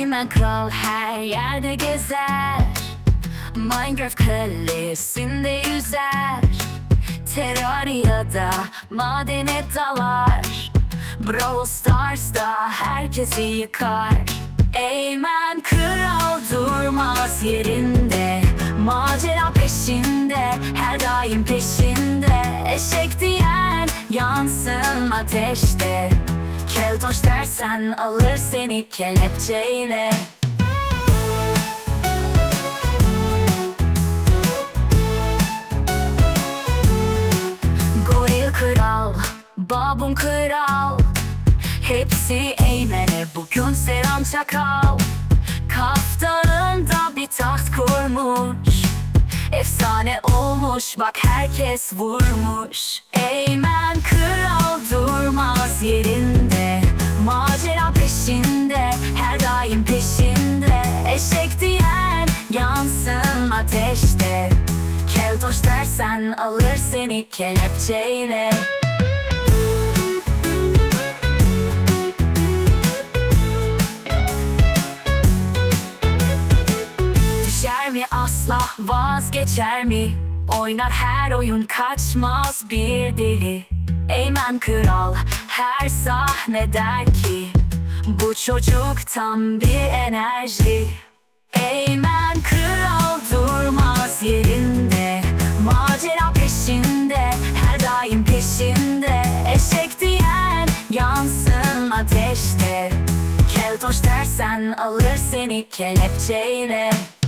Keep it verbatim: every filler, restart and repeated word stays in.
Eymen kral her yerde gezer, Minecraft kalesinde yüzer, Terraria'da madene dalar, Brawl Stars'ta herkesi yıkar. Eymen kral durmaz yerinde, macera peşinde, her daim peşinde. Eşek diyen yansın ateşte, keltoş dersen alır seni kelepçeyle. Goril kral, babun kral, hepsi Eymen'e bugün selam çakal. Kaftanında bir taht kurmuş, efsane olmuş bak herkes vurmuş. Eymen kral durmaz yerinde, macera peşinde, her daim peşinde. Eşek diyen yansın ateşte, keltoş dersen alır seni kelepçeyle. Düşer mi asla, vazgeçer mi? Oynar her oyun, kaçmaz bir deli. Eymen kral her sahne der ki, bu çocuk tam bir enerji. Eymen kral durmaz yerinde, macera peşinde, her daim peşinde. Eşek diyen yansın ateşte, keltoş dersen alır seni kelepçeyle.